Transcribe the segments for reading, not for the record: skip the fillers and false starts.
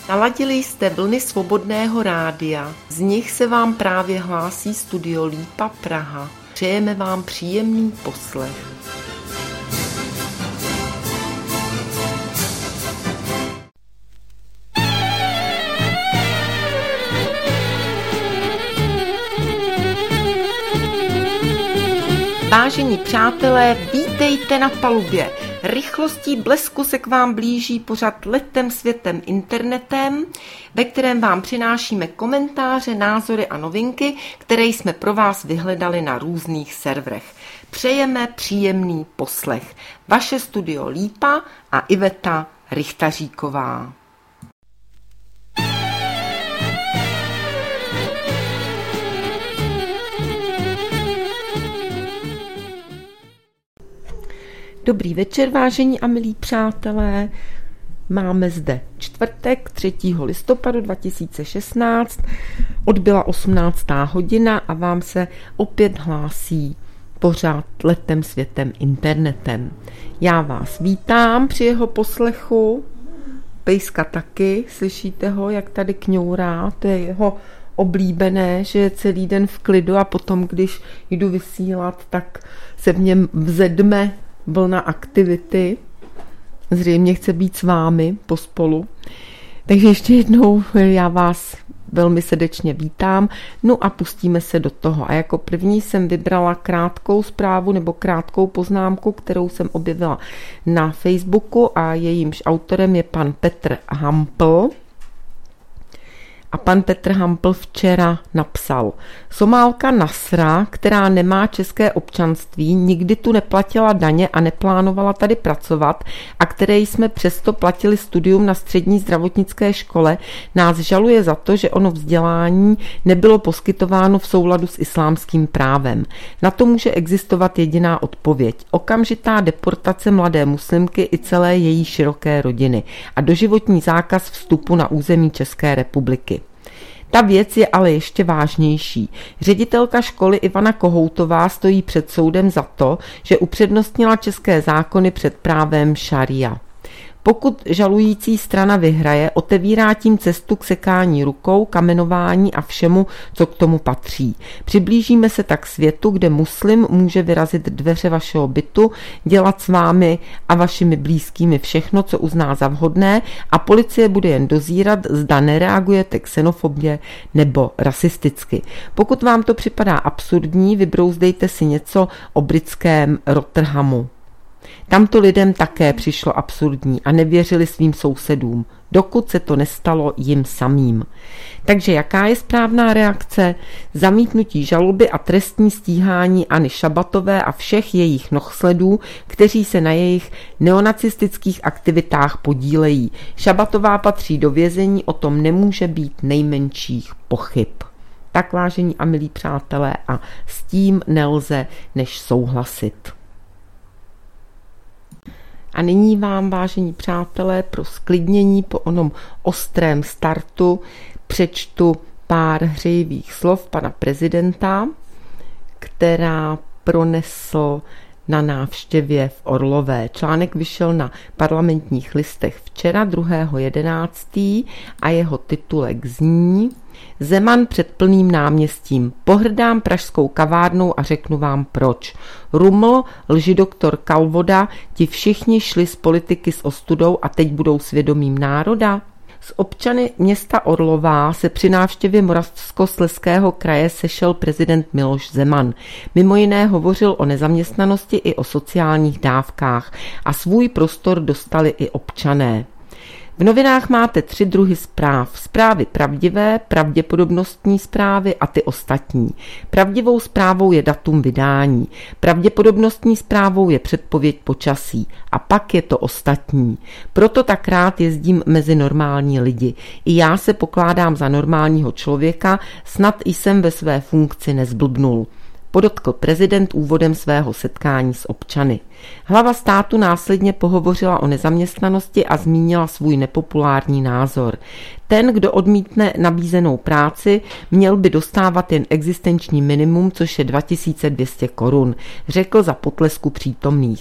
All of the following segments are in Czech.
Naladili jste vlny Svobodného rádia, z nich se vám právě hlásí Studio Lípa Praha. Přejeme vám příjemný poslech. Vážení přátelé, vítejte na palubě. Rychlostí blesku se k vám blíží pořad Letem světem internetem, ve kterém vám přinášíme komentáře, názory a novinky, které jsme pro vás vyhledali na různých serverech. Přejeme příjemný poslech. Vaše Studio Lípa a Iveta Richtaříková. Dobrý večer, vážení a milí přátelé. Máme zde čtvrtek 3. listopadu 2016. Odbyla 18. hodina a vám se opět hlásí pořád Letem světem internetem. Já vás vítám při jeho poslechu. Pejska taky, slyšíte ho, jak tady kňourá, to je jeho oblíbené, že je celý den v klidu a potom, když jdu vysílat, tak se v něm vzedme vlna aktivity. Zřejmě chce být s vámi pospolu. Takže ještě jednou já vás velmi srdečně vítám. No a pustíme se do toho. A jako první jsem vybrala krátkou zprávu nebo krátkou poznámku, kterou jsem objevila na Facebooku a jejímž autorem je pan Petr Hampl. A pan Petr Hampl včera napsal: Somálka Nasra, která nemá české občanství, nikdy tu neplatila daně a neplánovala tady pracovat a které jsme přesto platili studium na střední zdravotnické škole, nás žaluje za to, že ono vzdělání nebylo poskytováno v souladu s islámským právem. Na to může existovat jediná odpověď: okamžitá deportace mladé muslimky i celé její široké rodiny a doživotní zákaz vstupu na území České republiky. Ta věc je ale ještě vážnější. Ředitelka školy Ivana Kohoutová stojí před soudem za to, že upřednostnila české zákony před právem šaria. Pokud žalující strana vyhraje, otevírá tím cestu k sekání rukou, kamenování a všemu, co k tomu patří. Přiblížíme se tak světu, kde muslim může vyrazit dveře vašeho bytu, dělat s vámi a vašimi blízkými všechno, co uzná za vhodné, a policie bude jen dozírat, zda nereagujete xenofobně nebo rasisticky. Pokud vám to připadá absurdní, vybrouzdejte si něco o britském Rotherhamu. Tamto lidem také přišlo absurdní a nevěřili svým sousedům, dokud se to nestalo jim samým. Takže jaká je správná reakce? Zamítnutí žaloby a trestní stíhání Anny Šabatové a všech jejich nohsledů, kteří se na jejich neonacistických aktivitách podílejí. Šabatová patří do vězení, o tom nemůže být nejmenších pochyb. Tak, vážení a milí přátelé, a s tím nelze než souhlasit. A nyní vám, vážení přátelé, pro sklidnění po onom ostrém startu přečtu pár hřejivých slov pana prezidenta, která pronesl na návštěvě v Orlové. Článek vyšel na Parlamentních listech včera 2.11. a jeho titulek zní: Zeman před plným náměstím. Pohrdám pražskou kavárnou a řeknu vám proč. Ruml, lžidoktor Kalvoda, ti všichni šli z politiky s ostudou a teď budou svědomím národa? S občany města Orlová se při návštěvě Moravskoslezského kraje sešel prezident Miloš Zeman. Mimo jiné hovořil o nezaměstnanosti i o sociálních dávkách a svůj prostor dostali i občané. V novinách máte 3 druhy zpráv. Zprávy pravdivé, pravděpodobnostní zprávy a ty ostatní. Pravdivou zprávou je datum vydání. Pravděpodobnostní zprávou je předpověď počasí. A pak je to ostatní. Proto tak rád jezdím mezi normální lidi. I já se pokládám za normálního člověka, snad jsem ve své funkci nezblbnul. Podotkl prezident úvodem svého setkání s občany. Hlava státu následně pohovořila o nezaměstnanosti a zmínila svůj nepopulární názor. Ten, kdo odmítne nabízenou práci, měl by dostávat jen existenční minimum, což je 2200 korun, řekl za potlesku přítomných.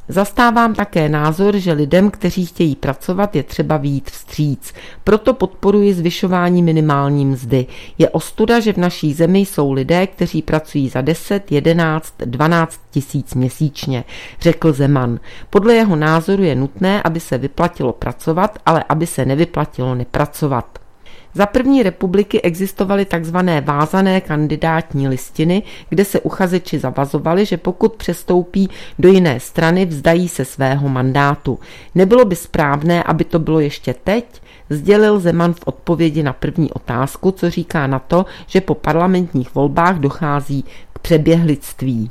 Zastávám také názor, že lidem, kteří chtějí pracovat, je třeba vyjít vstříc. Proto podporuji zvyšování minimální mzdy. Je ostuda, že v naší zemi jsou lidé, kteří pracují za 10, 11, 12 tisíc měsíčně, řekl Zeman. Podle jeho názoru je nutné, aby se vyplatilo pracovat, ale aby se nevyplatilo nepracovat. Za první republiky existovaly takzvané vázané kandidátní listiny, kde se uchazeči zavazovali, že pokud přestoupí do jiné strany, vzdají se svého mandátu. Nebylo by správné, aby to bylo ještě teď? Sdělil Zeman v odpovědi na první otázku, co říká na to, že po parlamentních volbách dochází k přeběhlictví.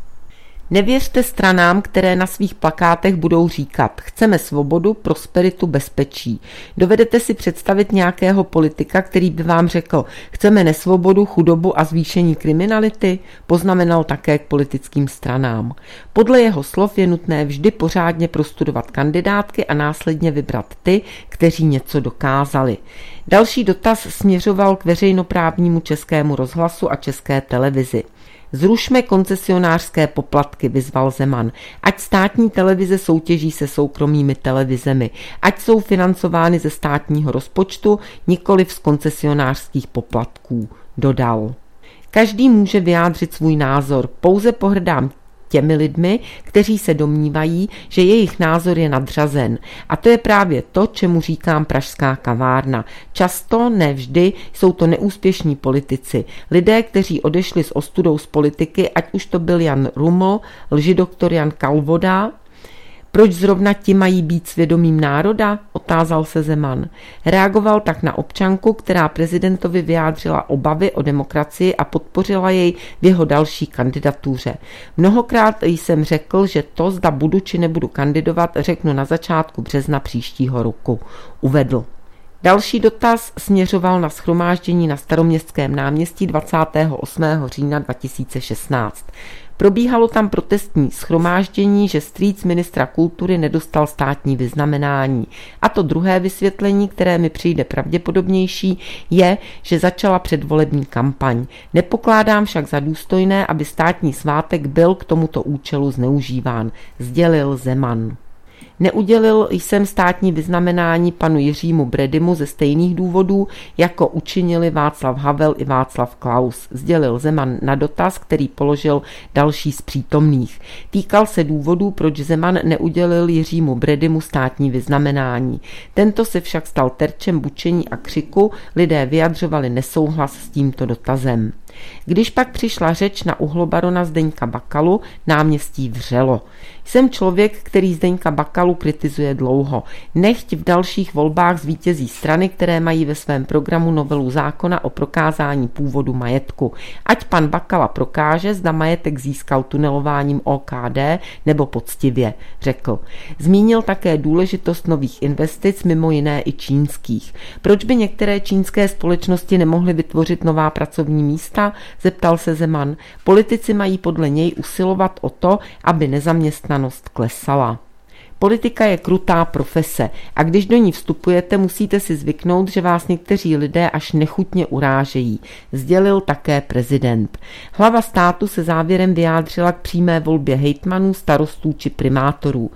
Nevěřte stranám, které na svých plakátech budou říkat: chceme svobodu, prosperitu, bezpečí. Dovedete si představit nějakého politika, který by vám řekl: chceme nesvobodu, chudobu a zvýšení kriminality? Poznamenal také k politickým stranám. Podle jeho slov je nutné vždy pořádně prostudovat kandidátky a následně vybrat ty, kteří něco dokázali. Další dotaz směřoval k veřejnoprávnímu Českému rozhlasu a České televizi. Zrušme koncesionářské poplatky, vyzval Zeman. Ať státní televize soutěží se soukromými televizemi. Ať jsou financovány ze státního rozpočtu, nikoliv z koncesionářských poplatků, dodal. Každý může vyjádřit svůj názor, pouze pohrdám těmi lidmi, kteří se domnívají, že jejich názor je nadřazen. A to je právě to, čemu říkám pražská kavárna. Často, ne vždy, jsou to neúspěšní politici. Lidé, kteří odešli s ostudou z politiky, ať už to byl Jan Ruml, lžidoktor Jan Kalvoda. Proč zrovna ti mají být svědomím národa? Otázal se Zeman. Reagoval tak na občanku, která prezidentovi vyjádřila obavy o demokracii a podpořila jej v jeho další kandidatuře. Mnohokrát jsem řekl, že to, zda budu či nebudu kandidovat, řeknu na začátku března příštího roku, uvedl. Další dotaz směřoval na shromáždění na Staroměstském náměstí 28. října 2016. Probíhalo tam protestní shromáždění, že strýc ministra kultury nedostal státní vyznamenání. A to druhé vysvětlení, které mi přijde pravděpodobnější, je, že začala předvolební kampaň. Nepokládám však za důstojné, aby státní svátek byl k tomuto účelu zneužíván, sdělil Zeman. Neudělil jsem státní vyznamenání panu Jiřímu Bredymu ze stejných důvodů, jako učinili Václav Havel i Václav Klaus, sdělil Zeman na dotaz, který položil další z přítomných. Týkal se důvodů, proč Zeman neudělil Jiřímu Bredymu státní vyznamenání. Tento se však stal terčem bučení a křiku, lidé vyjadřovali nesouhlas s tímto dotazem. Když pak přišla řeč na uhlobarona Zdeňka Bakalu, náměstí vřelo. Jsem člověk, který Zdeňka Bakalu kritizuje dlouho. Nechť v dalších volbách zvítězí strany, které mají ve svém programu novelu zákona o prokázání původu majetku. Ať pan Bakala prokáže, zda majetek získal tunelováním OKD nebo poctivě, řekl. Zmínil také důležitost nových investic, mimo jiné i čínských. Proč by některé čínské společnosti nemohly vytvořit nová pracovní místa? Zeptal se Zeman. Politici mají podle něj usilovat o to, aby nezaměstnanost klesala. Politika je krutá profese a když do ní vstupujete, musíte si zvyknout, že vás někteří lidé až nechutně urážejí, sdělil také prezident. Hlava státu se závěrem vyjádřila k přímé volbě hejtmanů, starostů či primátorů.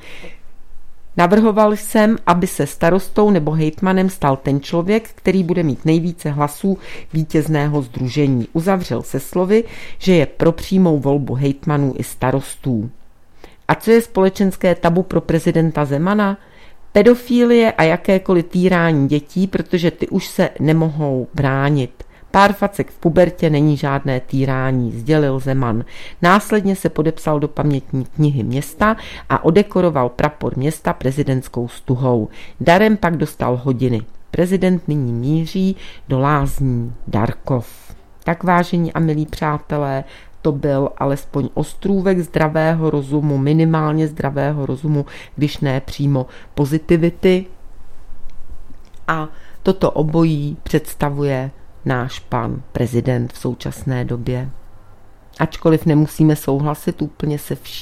Navrhoval jsem, aby se starostou nebo hejtmanem stal ten člověk, který bude mít nejvíce hlasů vítězného sdružení. Uzavřel se slovy, že je pro přímou volbu hejtmanů i starostů. A co je společenské tabu pro prezidenta Zemana? Pedofilie a jakékoliv týrání dětí, protože ty už se nemohou bránit. Pár facek v pubertě není žádné týrání, sdělil Zeman. Následně se podepsal do pamětní knihy města a odekoroval prapor města prezidentskou stuhou. Darem pak dostal hodiny. Prezident nyní míří do lázní Darkov. Tak, vážení a milí přátelé, to byl alespoň ostrůvek zdravého rozumu, minimálně zdravého rozumu, když ne přímo pozitivity. A toto obojí představuje náš pan prezident v současné době. Ačkoliv nemusíme souhlasit úplně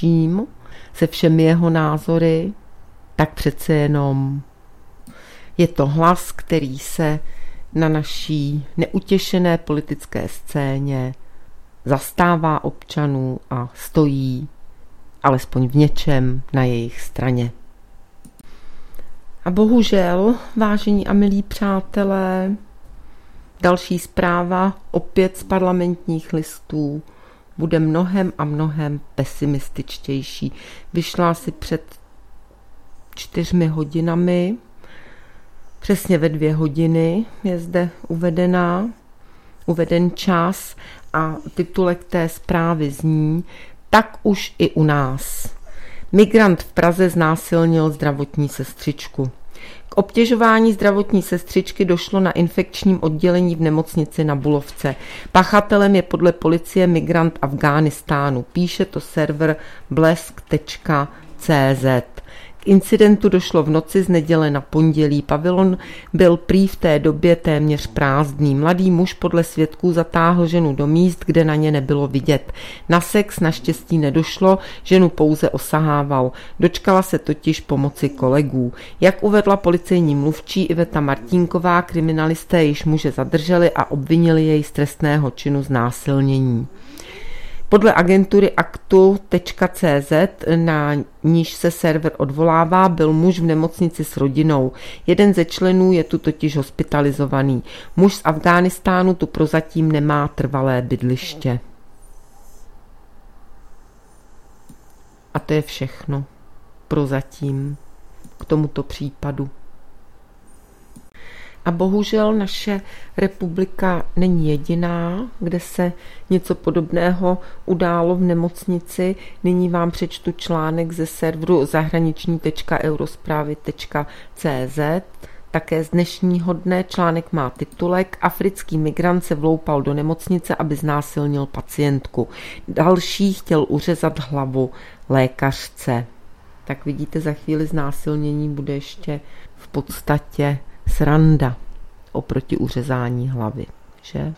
se všemi jeho názory, tak přece jenom je to hlas, který se na naší neutěšené politické scéně zastává občanů a stojí alespoň v něčem na jejich straně. A bohužel, vážení a milí přátelé, další zpráva opět z Parlamentních listů bude mnohem a mnohem pesimističtější. Vyšla asi před 4 hodinami, přesně ve 2 hodiny je zde uveden čas a titulek té zprávy zní: Tak už i u nás. Migrant v Praze znásilnil zdravotní sestřičku. K obtěžování zdravotní sestřičky došlo na infekčním oddělení v nemocnici na Bulovce. Pachatelem je podle policie migrant Afghánistánu. Píše to server blesk.cz. K incidentu došlo v noci z neděle na pondělí. Pavilon byl prý v té době téměř prázdný. Mladý muž podle svědků zatáhl ženu do míst, kde na ně nebylo vidět. Na sex naštěstí nedošlo, ženu pouze osahával. Dočkala se totiž pomoci kolegů. Jak uvedla policejní mluvčí Iveta Martínková, kriminalisté již muže zadrželi a obvinili jej z trestného činu znásilnění. Podle agentury aktu.cz, na níž se server odvolává, byl muž v nemocnici s rodinou. Jeden ze členů je tu totiž hospitalizovaný. Muž z Afghánistánu tu prozatím nemá trvalé bydliště. A to je všechno prozatím k tomuto případu. A bohužel naše republika není jediná, kde se něco podobného událo v nemocnici. Nyní vám přečtu článek ze serveru zahraniční.eurospravy.cz. Také z dnešního dne článek má titulek: Africký migrant se vloupal do nemocnice, aby znásilnil pacientku. Další chtěl uřezat hlavu lékařce. Tak vidíte, za chvíli znásilnění bude ještě v podstatě sranda oproti uřezání hlavy, že?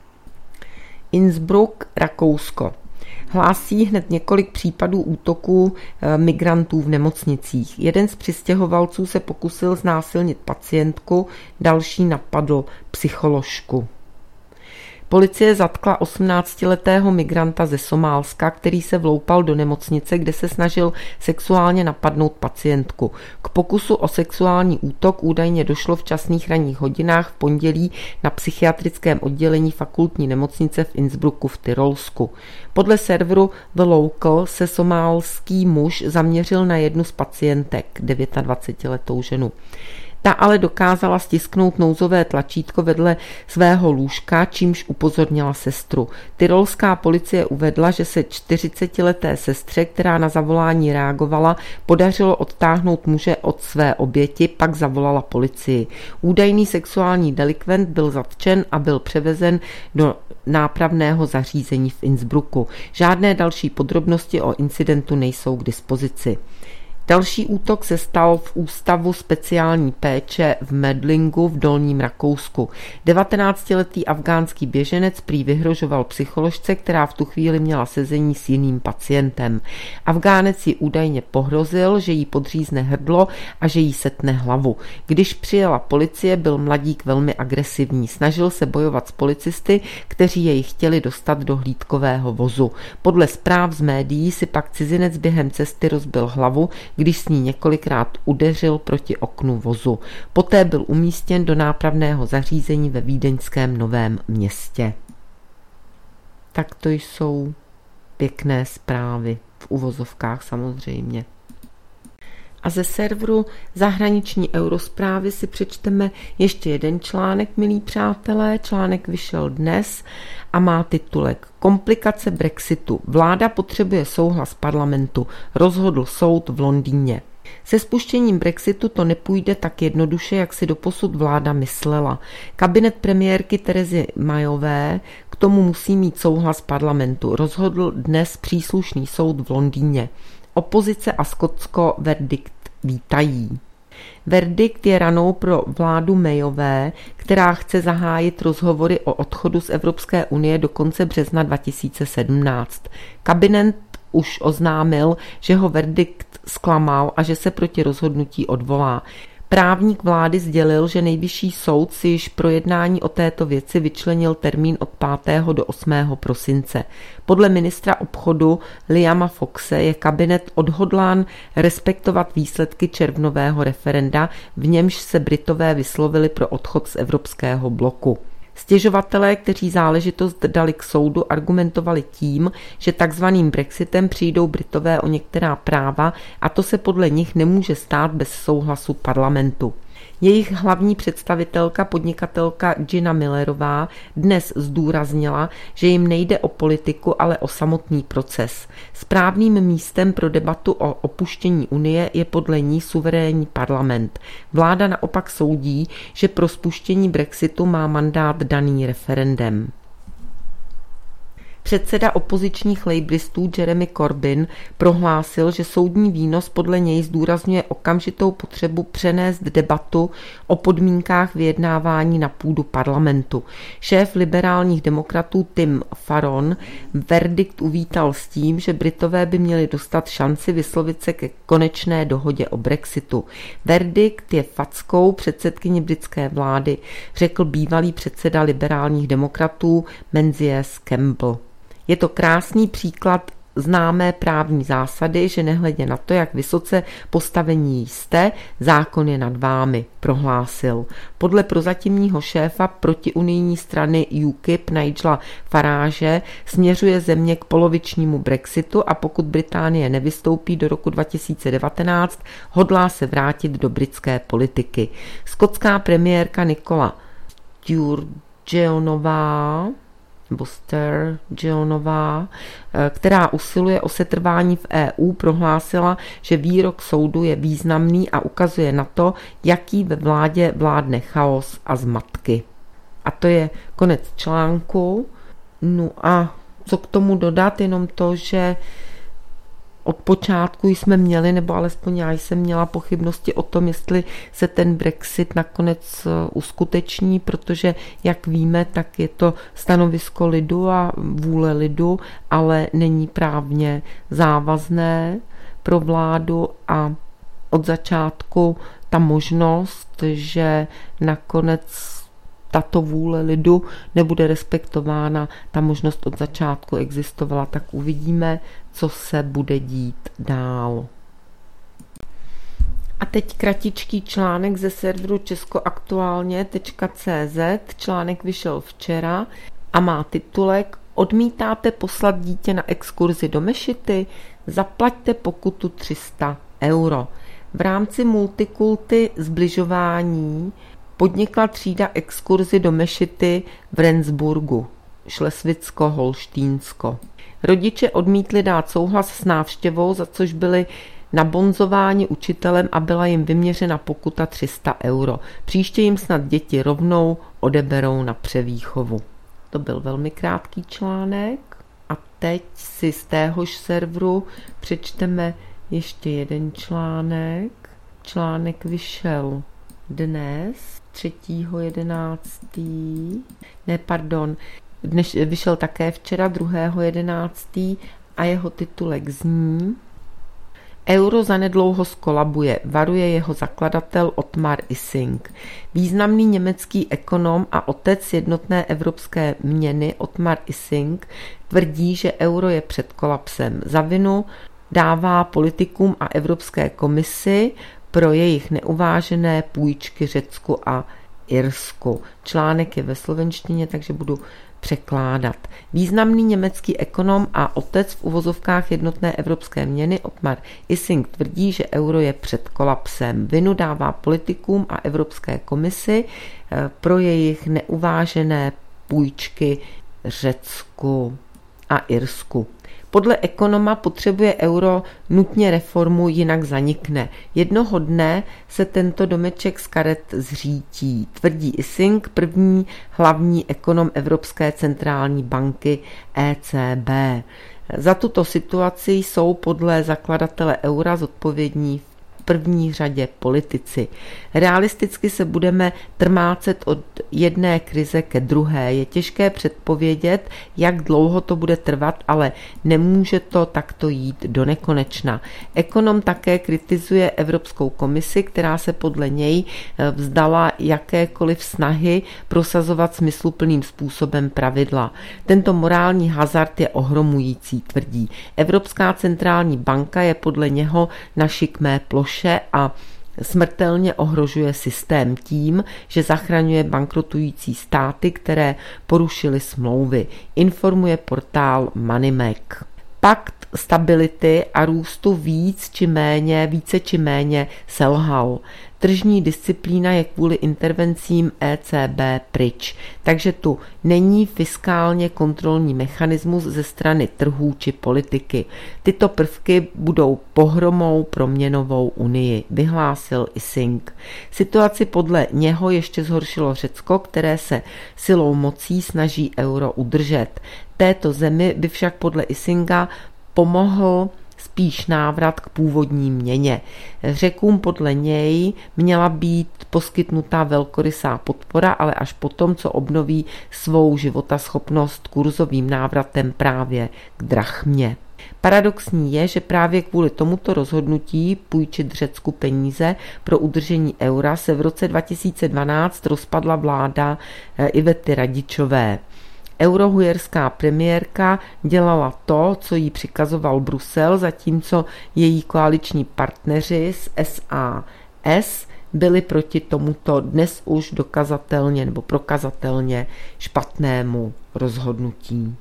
Innsbruck, Rakousko. Hlásí hned několik případů útoků migrantů v nemocnicích. Jeden z přistěhovalců se pokusil znásilnit pacientku, další napadl psycholožku. Policie zatkla 18letého migranta ze Somálska, který se vloupal do nemocnice, kde se snažil sexuálně napadnout pacientku. K pokusu o sexuální útok údajně došlo v časných ranních hodinách v pondělí na psychiatrickém oddělení fakultní nemocnice v Innsbrucku v Tyrolsku. Podle serveru The Local se somálský muž zaměřil na jednu z pacientek, 29letou ženu. Ta ale dokázala stisknout nouzové tlačítko vedle svého lůžka, čímž upozornila sestru. Tyrolská policie uvedla, že se 40leté sestře, která na zavolání reagovala, podařilo odtáhnout muže od své oběti, pak zavolala policii. Údajný sexuální delikvent byl zatčen a byl převezen do nápravného zařízení v Innsbrucku. Žádné další podrobnosti o incidentu nejsou k dispozici. Další útok se stal v ústavu speciální péče v Medlingu v Dolním Rakousku. 19letý afgánský běženec prý vyhrožoval psycholožce, která v tu chvíli měla sezení s jiným pacientem. Afgánec ji údajně pohrozil, že jí podřízne hrdlo a že jí setne hlavu. Když přijela policie, byl mladík velmi agresivní. Snažil se bojovat s policisty, kteří jej chtěli dostat do hlídkového vozu. Podle zpráv z médií si pak cizinec během cesty rozbil hlavu, když s ní několikrát udeřil proti oknu vozu. Poté byl umístěn do nápravného zařízení ve vídeňském Novém Městě. Tak to jsou pěkné zprávy, v uvozovkách samozřejmě. A ze serveru zahraniční eurozprávy si přečteme ještě jeden článek, milí přátelé. Článek vyšel dnes a má titulek Komplikace Brexitu. Vláda potřebuje souhlas parlamentu, rozhodl soud v Londýně. Se spuštěním Brexitu to nepůjde tak jednoduše, jak si doposud vláda myslela. Kabinet premiérky Terezy Mayové k tomu musí mít souhlas parlamentu, rozhodl dnes příslušný soud v Londýně. Opozice a Skotsko verdikt vítají. Verdikt je ranou pro vládu Mayové, která chce zahájit rozhovory o odchodu z Evropské unie do konce března 2017. Kabinet už oznámil, že ho verdikt zklamal a že se proti rozhodnutí odvolá. Právník vlády sdělil, že nejvyšší soud si již pro jednání o této věci vyčlenil termín od 5. do 8. prosince. Podle ministra obchodu Liama Foxe je kabinet odhodlán respektovat výsledky červnového referenda, v němž se Britové vyslovili pro odchod z evropského bloku. Stěžovatelé, kteří záležitost dali k soudu, argumentovali tím, že takzvaným Brexitem přijdou Britové o některá práva a to se podle nich nemůže stát bez souhlasu parlamentu. Jejich hlavní představitelka, podnikatelka Gina Millerová, dnes zdůraznila, že jim nejde o politiku, ale o samotný proces. Správným místem pro debatu o opuštění Unie je podle ní suverénní parlament. Vláda naopak soudí, že pro spuštění Brexitu má mandát daný referendem. Předseda opozičních labouristů Jeremy Corbyn prohlásil, že soudní výnos podle něj zdůrazňuje okamžitou potřebu přenést debatu o podmínkách vyjednávání na půdu parlamentu. Šéf liberálních demokratů Tim Farron verdikt uvítal s tím, že Britové by měli dostat šanci vyslovit se ke konečné dohodě o Brexitu. Verdikt je fackou předsedkyni britské vlády, řekl bývalý předseda liberálních demokratů Menzies Campbell. Je to krásný příklad známé právní zásady, že nehledě na to, jak vysoce postavení jste, zákon je nad vámi, prohlásil. Podle prozatímního šéfa protiunijní strany UKIP Nigela Farage směřuje země k polovičnímu Brexitu a pokud Británie nevystoupí do roku 2019, hodlá se vrátit do britské politiky. Skotská premiérka Nicola Sturgeonová, která usiluje o setrvání v EU, prohlásila, že výrok soudu je významný a ukazuje na to, jaký ve vládě vládne chaos a zmatky. A to je konec článku. No a co k tomu dodat, jenom to, že od počátku jsme měli, nebo alespoň já jsem měla pochybnosti o tom, jestli se ten Brexit nakonec uskuteční, protože, jak víme, tak je to stanovisko lidu a vůle lidu, ale není právně závazné pro vládu a od začátku ta možnost, že nakonec tato vůle lidu nebude respektována, ta možnost od začátku existovala, tak uvidíme, co se bude dít dál. A teď kratičký článek ze serveru českoaktuálně.cz. Článek vyšel včera a má titulek Odmítáte poslat dítě na exkurzi do mešity? Zaplaťte pokutu 300 €. V rámci multikulty zbližování podnikla třída exkurzi do mešity v Rendsburgu, Šlesvicko-Holštínsko. Rodiče odmítli dát souhlas s návštěvou, za což byli nabonzováni učitelem a byla jim vyměřena pokuta 300 €. Příště jim snad děti rovnou odeberou na převýchovu. To byl velmi krátký článek a teď si z téhož serveru přečteme ještě jeden článek. Článek vyšel dnes, 3.11. Dnes vyšel také včera, 2.11. a jeho titulek zní Euro zanedlouho skolabuje, varuje jeho zakladatel Ottmar Issing. Významný německý ekonom a otec jednotné evropské měny Ottmar Issing tvrdí, že euro je před kolapsem. Za vinu dává politikům a Evropské komisi pro jejich neuvážené půjčky Řecku a Irsku. Článek je ve slovenštině, takže budu překládat. Významný německý ekonom a otec v uvozovkách jednotné evropské měny Ottmar Issing tvrdí, že euro je před kolapsem. Vinu dává politikům a Evropské komisi pro jejich neuvážené půjčky Řecku a Irsku. Podle ekonoma potřebuje euro nutně reformu, jinak zanikne. Jednoho dne se tento domeček z karet zřítí, tvrdí Issing, první hlavní ekonom Evropské centrální banky ECB. Za tuto situaci jsou podle zakladatele eura zodpovědní v první řadě politici. Realisticky se budeme trmácet od jedné krize ke druhé. Je těžké předpovědět, jak dlouho to bude trvat, ale nemůže to takto jít do nekonečna. Ekonom také kritizuje Evropskou komisi, která se podle něj vzdala jakékoliv snahy prosazovat smysluplným způsobem pravidla. Tento morální hazard je ohromující, tvrdí. Evropská centrální banka je podle něho na šikmé ploše a smrtelně ohrožuje systém tím, že zachraňuje bankrotující státy, které porušily smlouvy, informuje portál Moneymac. Pakt stability a růstu více či méně selhal. Tržní disciplína je kvůli intervencím ECB pryč, takže tu není fiskálně kontrolní mechanismus ze strany trhů či politiky. Tyto prvky budou pohromou pro měnovou unii, vyhlásil Ising. Situaci podle něho ještě zhoršilo Řecko, které se silou mocí snaží euro udržet. Této zemi by však podle Isinga pomohl spíš návrat k původní měně. Řekům podle něj měla být poskytnutá velkorysá podpora, ale až potom, co obnoví svou životaschopnost kurzovým návratem právě k drachmě. Paradoxní je, že právě kvůli tomuto rozhodnutí půjčit Řecku peníze pro udržení eura se v roce 2012 rozpadla vláda Ivety Radičové. Eurohujerská premiérka dělala to, co jí přikazoval Brusel, zatímco její koaliční partneři z SAS byli proti tomuto dnes už dokazatelně nebo prokazatelně špatnému rozhodnutí.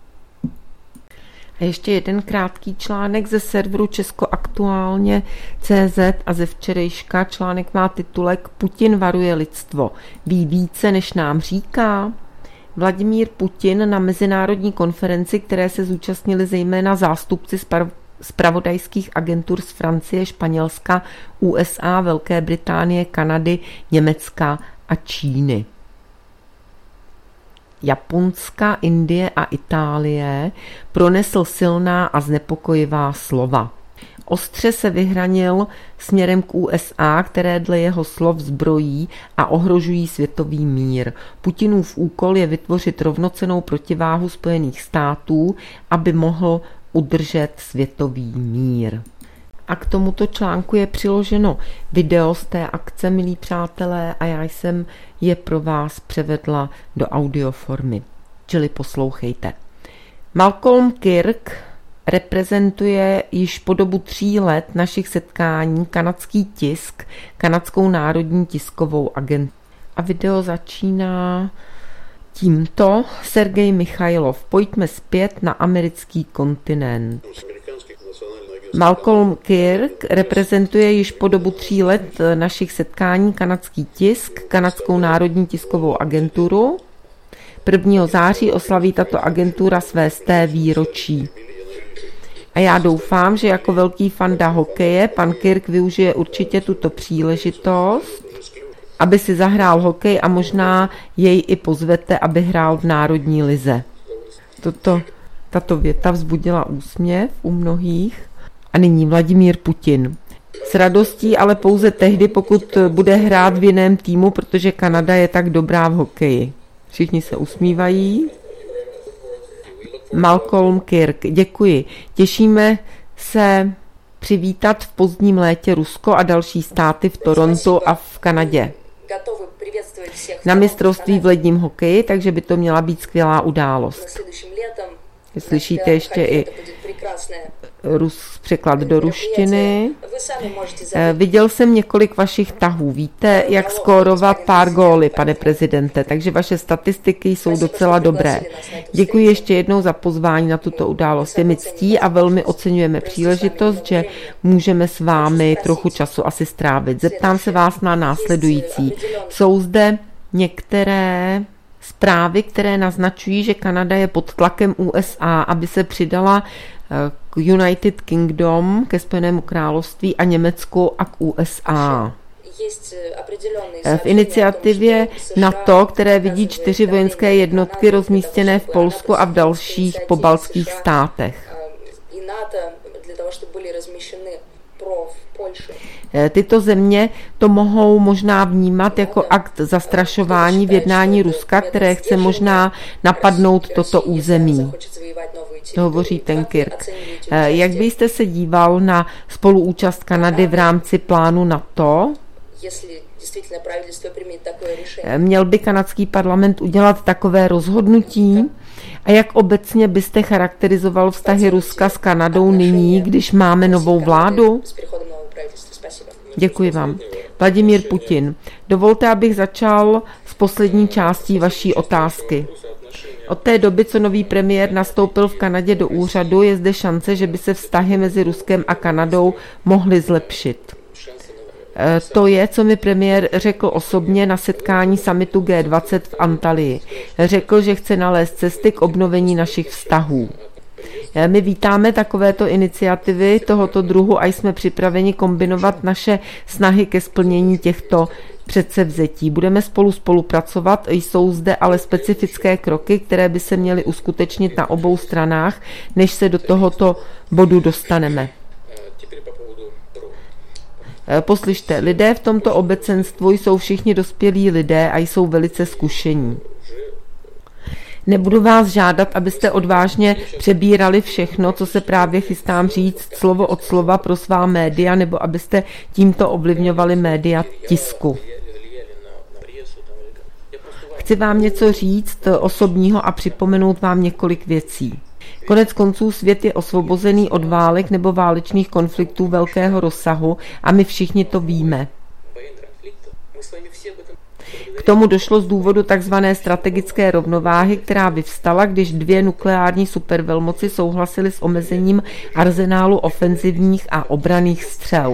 A ještě jeden krátký článek ze serveru Českoaktuálně.cz a ze včerejška. Článek má titulek Putin varuje lidstvo. Ví více, než nám říká? Vladimír Putin na mezinárodní konferenci, které se zúčastnili zejména zástupci zpravodajských agentur z Francie, Španělska, USA, Velké Británie, Kanady, Německa a Číny. Japonska, Indie a Itálie pronesl silná a znepokojivá slova. Ostře se vyhranil směrem k USA, které dle jeho slov zbrojí a ohrožují světový mír. Putinův úkol je vytvořit rovnocennou protiváhu Spojených států, aby mohl udržet světový mír. A k tomuto článku je přiloženo video z té akce, milí přátelé, a já jsem je pro vás převedla do audioformy, čili poslouchejte. Malcolm Kirk reprezentuje již po dobu 3 let našich setkání kanadský tisk, Kanadskou národní tiskovou agenturu. A video začíná tímto: Sergej Michailov, pojďme zpět na americký kontinent. Malcolm Kirk reprezentuje již po dobu 3 let našich setkání kanadský tisk, Kanadskou národní tiskovou agenturu. 1. září oslaví tato agentura své 100. výročí. A já doufám, že jako velký fanda hokeje pan Kirk využije určitě tuto příležitost, aby si zahrál hokej a možná jej i pozvete, aby hrál v národní lize. Tato věta vzbudila úsměv u mnohých. A nyní Vladimír Putin. S radostí, ale pouze tehdy, pokud bude hrát v jiném týmu, protože Kanada je tak dobrá v hokeji. Všichni se usmívají. Malcolm Kirk, děkuji. Těšíme se přivítat v pozdním létě Rusko a další státy v Torontu a v Kanadě na mistrovství v ledním hokeji, takže by to měla být skvělá událost. Slyšíte ještě i překlad do ruštiny. Viděl jsem několik vašich tahů. Víte, jak skórovat pár góly, pane prezidente, takže vaše statistiky jsou docela dobré. Děkuji ještě jednou za pozvání na tuto událost. Je mi ctí a velmi oceňujeme příležitost, že můžeme s vámi trochu času asi strávit. Zeptám se vás na následující. Jsou zde některé zprávy, které naznačují, že Kanada je pod tlakem USA, aby se přidala k United Kingdom, ke Spojenému království a Německu a k USA. V iniciativě NATO, které vidí 4 vojenské jednotky rozmístěné v Polsku a v dalších pobaltských státech. Tyto země to mohou možná vnímat jako akt zastrašování v jednání Ruska, které chce možná napadnout toto území. To hovoří ten Kirk. Jak byste se díval na spoluúčast Kanady v rámci plánu NATO? Měl by kanadský parlament udělat takové rozhodnutí? A jak obecně byste charakterizoval vztahy Ruska s Kanadou nyní, když máme novou vládu? Děkuji vám. Vladimír Putin. Dovolte, abych začal s poslední částí vaší otázky. Od té doby, co nový premiér nastoupil v Kanadě do úřadu, je zde šance, že by se vztahy mezi Ruskem a Kanadou mohly zlepšit. To je, co mi premiér řekl osobně na setkání summitu G20 v Antalii. Řekl, že chce nalézt cesty k obnovení našich vztahů. My vítáme takovéto iniciativy tohoto druhu a jsme připraveni kombinovat naše snahy ke splnění těchto předsevzetí. Budeme spolupracovat, jsou zde ale specifické kroky, které by se měly uskutečnit na obou stranách, než se do tohoto bodu dostaneme. Poslyšte, lidé v tomto obecenstvu jsou všichni dospělí lidé a jsou velice zkušení. Nebudu vás žádat, abyste odvážně přebírali všechno, co se právě chystám říct slovo od slova pro svá média, nebo abyste tímto ovlivňovali média tisku. Chci vám něco říct osobního a připomenout vám několik věcí. Konec konců svět je osvobozený od válek nebo válečných konfliktů velkého rozsahu a my všichni to víme. K tomu došlo z důvodu tzv. Strategické rovnováhy, která vyvstala, když dvě nukleární supervelmoci souhlasily s omezením arzenálu ofenzivních a obranných střel.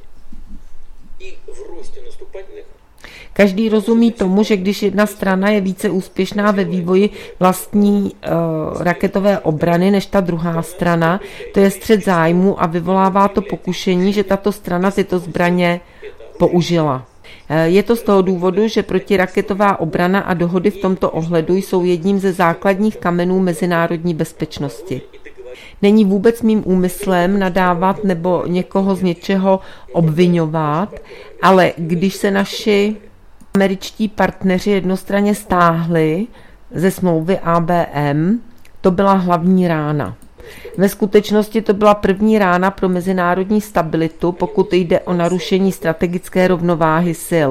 Každý rozumí tomu, že když jedna strana je více úspěšná ve vývoji vlastní raketové obrany než ta druhá strana, to je střet zájmu a vyvolává to pokušení, že tato strana tyto zbraně použila. Je to z toho důvodu, že protiraketová obrana a dohody v tomto ohledu jsou jedním ze základních kamenů mezinárodní bezpečnosti. Není vůbec mým úmyslem nadávat nebo někoho z něčeho obviňovat, ale když se naši američtí partneři jednostranně stáhli ze smlouvy ABM, to byla hlavní rána. Ve skutečnosti to byla první rána pro mezinárodní stabilitu, pokud jde o narušení strategické rovnováhy sil.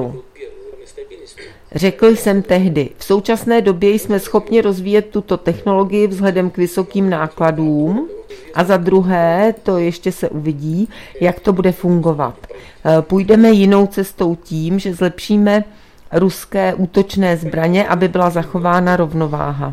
Řekl jsem tehdy, v současné době jsme schopni rozvíjet tuto technologii vzhledem k vysokým nákladům a za druhé, to ještě se uvidí, jak to bude fungovat. Půjdeme jinou cestou tím, že zlepšíme ruské útočné zbraně, aby byla zachována rovnováha.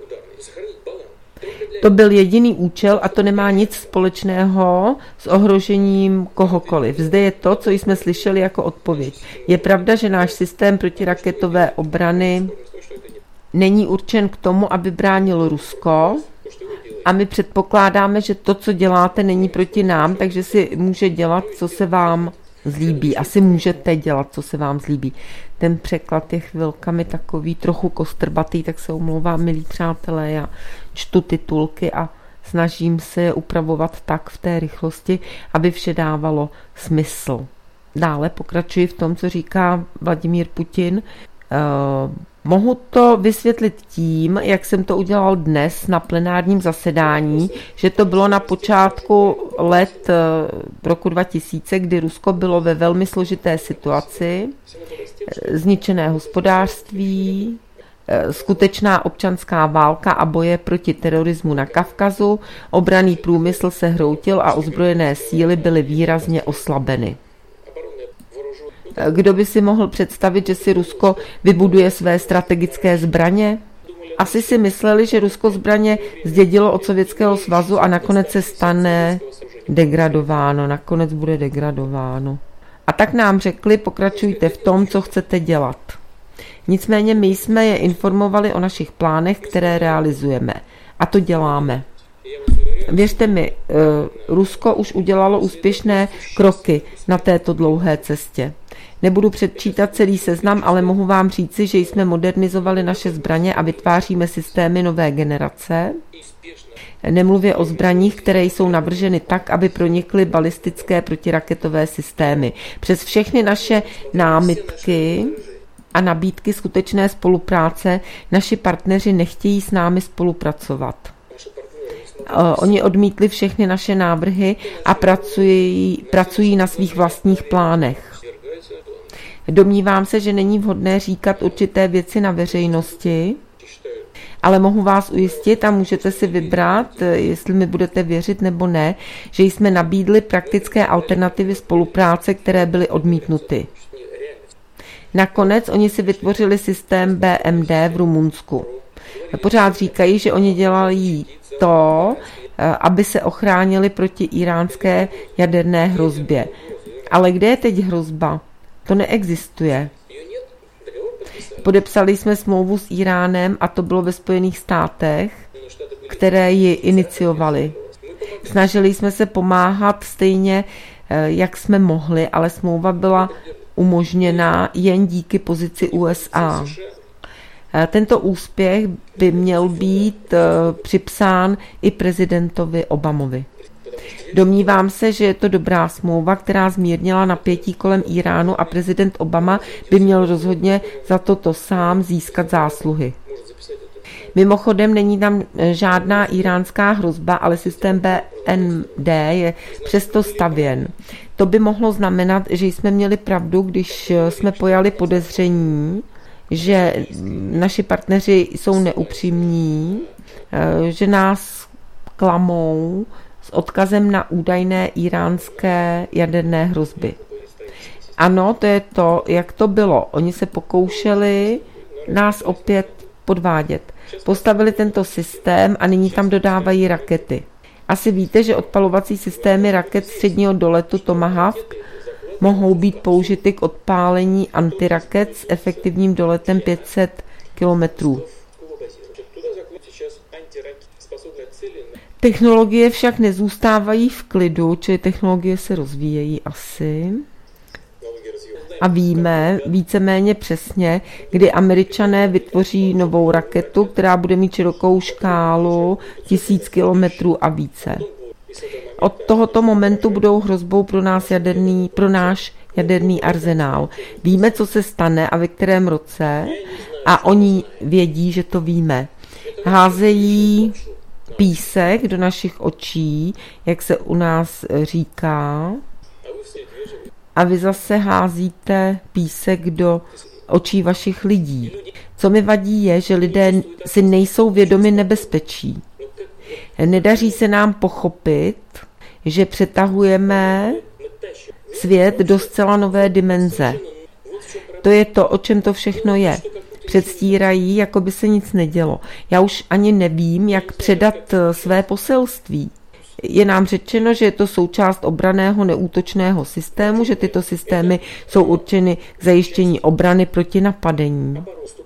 To byl jediný účel a to nemá nic společného s ohrožením kohokoliv. Zde je to, co jsme slyšeli jako odpověď. Je pravda, že náš systém protiraketové obrany není určen k tomu, aby bránil Rusko a my předpokládáme, že to, co děláte, není proti nám, takže si může dělat, co se vám zlíbí. Asi můžete dělat, co se vám zlíbí. Ten překlad je chvilkami takový trochu kostrbatý, tak se omlouvám, milí přátelé, já čtu titulky a snažím se je upravovat tak v té rychlosti, aby vše dávalo smysl. Dále pokračuji v tom, co říká Vladimír Putin. Mohu to vysvětlit tím, jak jsem to udělal dnes na plenárním zasedání, že to bylo na počátku let roku 2000, kdy Rusko bylo ve velmi složité situaci, zničené hospodářství, skutečná občanská válka a boje proti terorismu na Kavkazu, obranný průmysl se hroutil a ozbrojené síly byly výrazně oslabeny. Kdo by si mohl představit, že si Rusko vybuduje své strategické zbraně? Asi si mysleli, že Rusko zbraně zdědilo od Sovětského svazu a nakonec se stane degradováno, nakonec bude degradováno. A tak nám řekli, pokračujte v tom, co chcete dělat. Nicméně my jsme je informovali o našich plánech, které realizujeme. A to děláme. Věřte mi, Rusko už udělalo úspěšné kroky na této dlouhé cestě. Nebudu předčítat celý seznam, ale mohu vám říci, že jsme modernizovali naše zbraně a vytváříme systémy nové generace. Nemluvě o zbraních, které jsou navrženy tak, aby pronikly balistické protiraketové systémy. Přes všechny naše námitky a nabídky skutečné spolupráce naši partneři nechtějí s námi spolupracovat. Oni odmítli všechny naše návrhy a pracují na svých vlastních plánech. Domnívám se, že není vhodné říkat určité věci na veřejnosti, ale mohu vás ujistit a můžete si vybrat, jestli mi budete věřit nebo ne, že jsme nabídli praktické alternativy spolupráce, které byly odmítnuty. Nakonec oni si vytvořili systém BMD v Rumunsku. Pořád říkají, že oni dělají to, aby se ochránili proti íránské jaderné hrozbě. Ale kde je teď hrozba? To neexistuje. Podepsali jsme smlouvu s Íránem a to bylo ve Spojených státech, které ji iniciovaly. Snažili jsme se pomáhat stejně, jak jsme mohli, ale smlouva byla umožněna jen díky pozici USA. Tento úspěch by měl být připsán i prezidentovi Obamovi. Domnívám se, že je to dobrá smlouva, která zmírnila napětí kolem Íránu a prezident Obama by měl rozhodně za toto sám získat zásluhy. Mimochodem není tam žádná íránská hrozba, ale systém BMD je přesto stavěn. To by mohlo znamenat, že jsme měli pravdu, když jsme pojali podezření, že naši partneři jsou neupřímní, že nás klamou s odkazem na údajné íránské jaderné hrozby. Ano, to je to, jak to bylo. Oni se pokoušeli nás opět podvádět. Postavili tento systém a nyní tam dodávají rakety. Asi víte, že odpalovací systémy raket středního doletu Tomahawk mohou být použity k odpálení antiraket s efektivním doletem 500 kilometrů. Technologie však nezůstávají v klidu, čili technologie se rozvíjejí asi. A víme víceméně přesně, kdy Američané vytvoří novou raketu, která bude mít širokou škálu 1000 kilometrů a více. Od tohoto momentu budou hrozbou pro náš jaderný arzenál. Víme, co se stane a ve kterém roce a oni vědí, že to víme. Házejí písek do našich očí, jak se u nás říká, a vy zase házíte písek do očí vašich lidí. Co mi vadí je, že lidé si nejsou vědomi nebezpečí. Nedaří se nám pochopit, že přetahujeme svět do zcela nové dimenze. To je to, o čem to všechno je. Předstírají, jako by se nic nedělo. Já už ani nevím, jak předat své poselství. Je nám řečeno, že je to součást obranného neútočného systému, že tyto systémy jsou určeny k zajištění obrany proti napadení.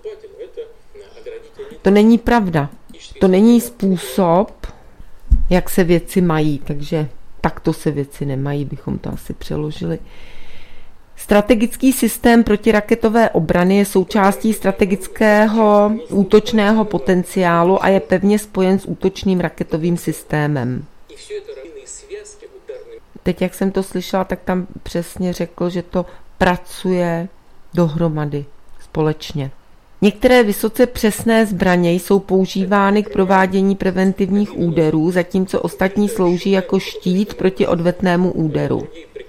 To není pravda. To není způsob, jak se věci mají, takže takto se věci nemají, bychom to asi přeložili. Strategický systém protiraketové obrany je součástí strategického útočného potenciálu a je pevně spojen s útočným raketovým systémem. Teď, jak jsem to slyšela, tak tam přesně řekl, že to pracuje dohromady, společně. Některé vysoce přesné zbraně jsou používány k provádění preventivních úderů, zatímco ostatní slouží jako štít proti odvetnému úderu.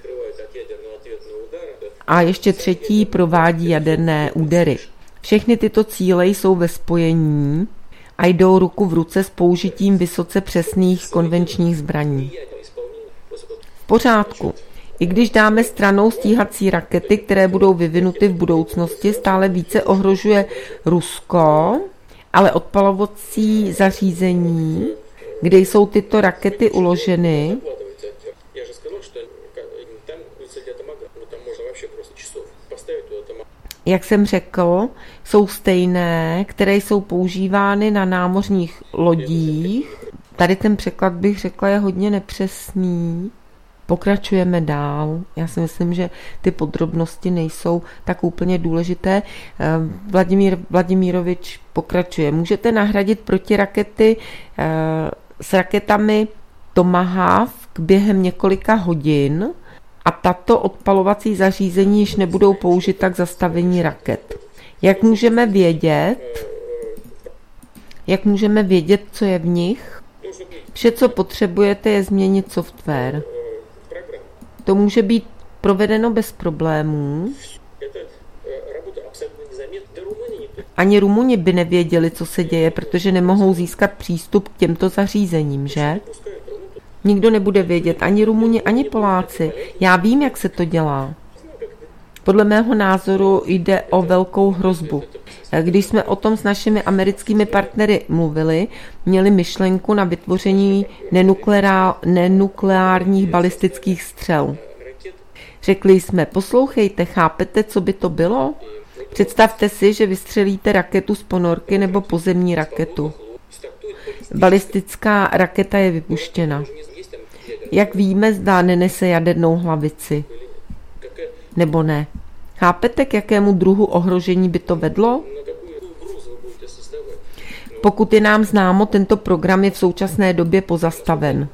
A ještě třetí provádí jaderné údery. Všechny tyto cíle jsou ve spojení a jdou ruku v ruce s použitím vysoce přesných konvenčních zbraní. V pořádku. I když dáme stranou stíhací rakety, které budou vyvinuty v budoucnosti, stále více ohrožuje Rusko, ale odpalovací zařízení, kde jsou tyto rakety uloženy, jak jsem řekl, jsou stejné, které jsou používány na námořních lodích. Tady ten překlad, bych řekla, je hodně nepřesný. Pokračujeme dál. Já si myslím, že ty podrobnosti nejsou tak úplně důležité. Vladimírovič pokračuje. Můžete nahradit protirakety s raketami Tomahawk během několika hodin a tato odpalovací zařízení již nebudou použita k zastavení raket. Jak můžeme vědět, co je v nich? Vše, co potřebujete, je změnit software. To může být provedeno bez problémů. Ani Rumuni by nevěděli, co se děje, protože nemohou získat přístup k těmto zařízením, že? Nikdo nebude vědět, ani Rumuni, ani Poláci. Já vím, jak se to dělá. Podle mého názoru jde o velkou hrozbu. Když jsme o tom s našimi americkými partnery mluvili, měli myšlenku na vytvoření nenukleárních balistických střel. Řekli jsme, poslouchejte, chápete, co by to bylo? Představte si, že vystřelíte raketu z ponorky nebo pozemní raketu. Balistická raketa je vypuštěna. Jak víme, zdá nenese jadernou hlavici. Nebo ne? Chápete, k jakému druhu ohrožení by to vedlo? Pokud je nám známo, tento program je v současné době pozastaven.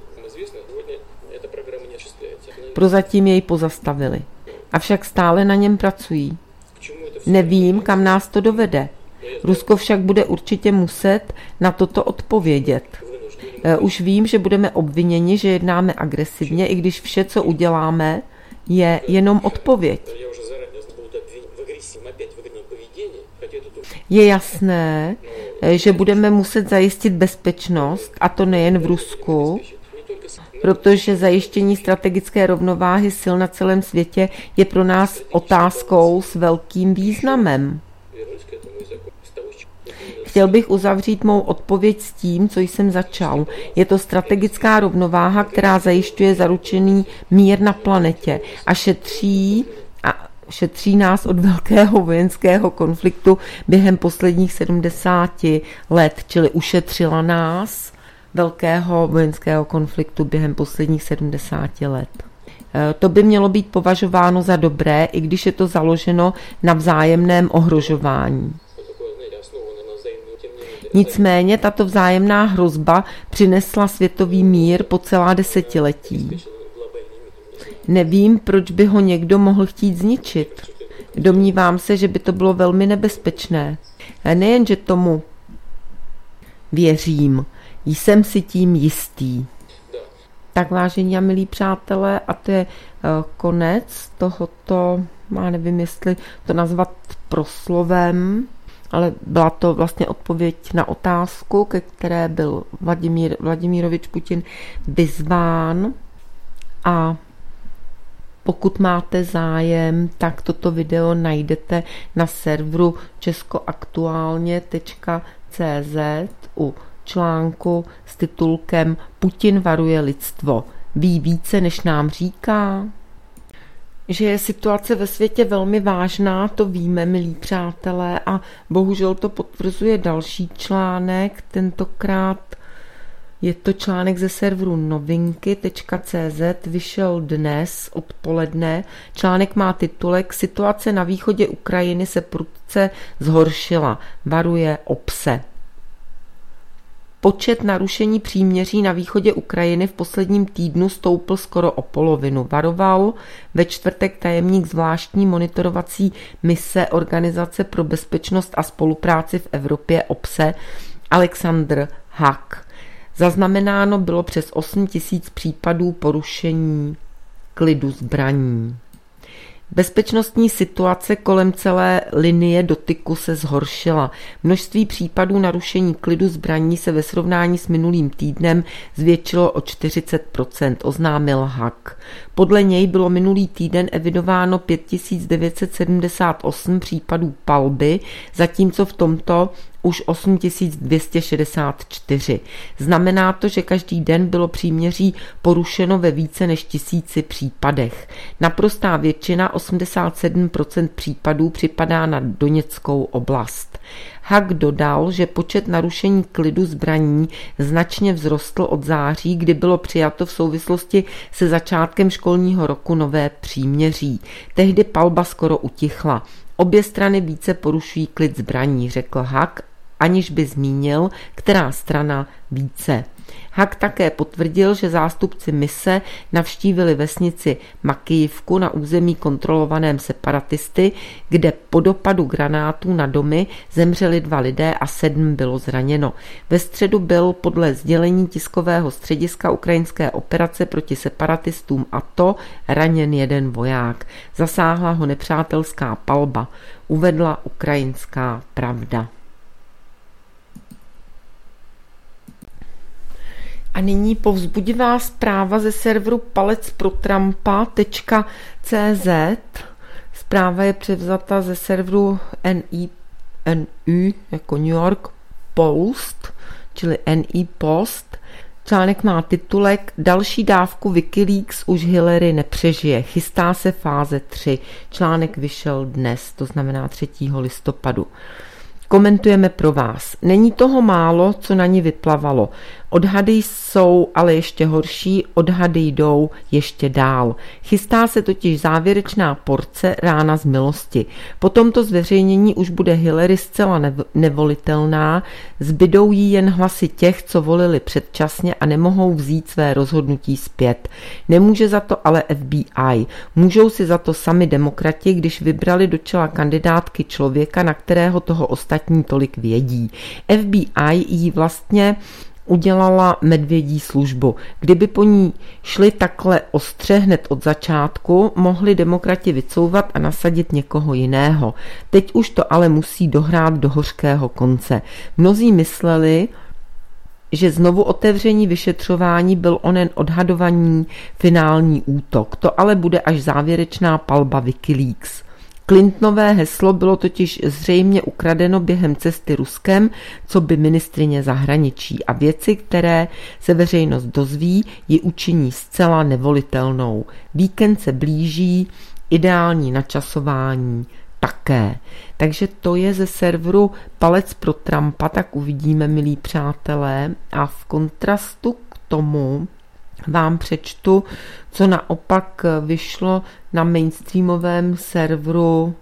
Prozatím jej pozastavili. Avšak stále na něm pracují. Nevím, kam nás to dovede. Rusko však bude určitě muset na toto odpovědět. Už vím, že budeme obviněni, že jednáme agresivně, i když vše, co uděláme, je jenom odpověď. Je jasné, že budeme muset zajistit bezpečnost, a to nejen v Rusku, protože zajištění strategické rovnováhy sil na celém světě je pro nás otázkou s velkým významem. Chtěl bych uzavřít mou odpověď s tím, co jsem začal. Je to strategická rovnováha, která zajišťuje zaručený mír na planetě a šetří nás od velkého vojenského konfliktu během posledních 70 let, čili ušetřila nás velkého vojenského konfliktu během posledních 70 let. To by mělo být považováno za dobré, i když je to založeno na vzájemném ohrožování. Nicméně tato vzájemná hrozba přinesla světový mír po celá desetiletí. Nevím, proč by ho někdo mohl chtít zničit. Domnívám se, že by to bylo velmi nebezpečné. Nejen, že tomu věřím, jsem si tím jistý. Tak, vážení a milí přátelé, a to je konec tohoto, já nevím, jestli to nazvat proslovem, ale byla to vlastně odpověď na otázku, ke které byl Vladimirovič Putin vyzván. A pokud máte zájem, tak toto video najdete na serveru českoaktuálně.cz u článku s titulkem Putin varuje lidstvo. Ví více, než nám říká? Že je situace ve světě velmi vážná, to víme, milí přátelé, a bohužel to potvrzuje další článek, tentokrát je to článek ze serveru novinky.cz, vyšel dnes odpoledne. Článek má titulek Situace na východě Ukrajiny se prudce zhoršila, varuje OBSE. Počet narušení příměří na východě Ukrajiny v posledním týdnu stoupl skoro o polovinu. Varoval ve čtvrtek tajemník zvláštní monitorovací mise Organizace pro bezpečnost a spolupráci v Evropě OBSE Alexander Hack. Zaznamenáno bylo přes 8 000 případů porušení klidu zbraní. Bezpečnostní situace kolem celé linie dotyku se zhoršila. Množství případů narušení klidu zbraní se ve srovnání s minulým týdnem zvětšilo o 40%, oznámil Hack. Podle něj bylo minulý týden evidováno 5978 případů palby, zatímco v tomto už 8264. Znamená to, že každý den bylo příměří porušeno ve více než 1000 případech. Naprostá většina, 87% případů, připadá na Doněckou oblast. Hack dodal, že počet narušení klidu zbraní značně vzrostl od září, kdy bylo přijato v souvislosti se začátkem školního roku nové příměří. Tehdy palba skoro utichla. Obě strany více porušují klid zbraní, řekl Hack, aniž by zmínil, která strana více. Haq také potvrdil, že zástupci mise navštívili vesnici Makijivku na území kontrolovaném separatisty, kde po dopadu granátů na domy zemřeli 2 lidé a 7 bylo zraněno. Ve středu byl podle sdělení tiskového střediska ukrajinské operace proti separatistům ATO raněn 1 voják. Zasáhla ho nepřátelská palba, uvedla Ukrajinská pravda. A nyní povzbudivá zpráva ze serveru palecprotrumpa.cz. Zpráva je převzata ze serveru NU jako New York Post, čili NI Post. Článek má titulek Další dávku Wikileaks už Hillary nepřežije. Chystá se fáze 3. Článek vyšel dnes, to znamená 3. listopadu. Komentujeme pro vás. Není toho málo, co na ní vyplavalo. Odhady jsou ale ještě horší, odhady jdou ještě dál. Chystá se totiž závěrečná porce rána z milosti. Po tomto zveřejnění už bude Hillary zcela nevolitelná, zbydou jí jen hlasy těch, co volili předčasně a nemohou vzít své rozhodnutí zpět. Nemůže za to ale FBI. Můžou si za to sami demokrati, když vybrali do čela kandidátky člověka, na kterého toho ostatní tolik vědí. FBI jí vlastně udělala medvědí službu. Kdyby po ní šli takhle ostře hned od začátku, mohli demokrati vycouvat a nasadit někoho jiného. Teď už to ale musí dohrát do hořkého konce. Mnozí mysleli, že znovu otevření vyšetřování byl onen odhadovaný finální útok. To ale bude až závěrečná palba Wikileaks. Clintonové heslo bylo totiž zřejmě ukradeno během cesty Ruskem, co by ministryně zahraničí, a věci, které se veřejnost dozví, ji učiní zcela nevolitelnou. Víkend se blíží, ideální načasování také. Takže to je ze serveru Palec pro Trumpa, tak uvidíme, milí přátelé. A v kontrastu k tomu vám přečtu, co naopak vyšlo na mainstreamovém serveru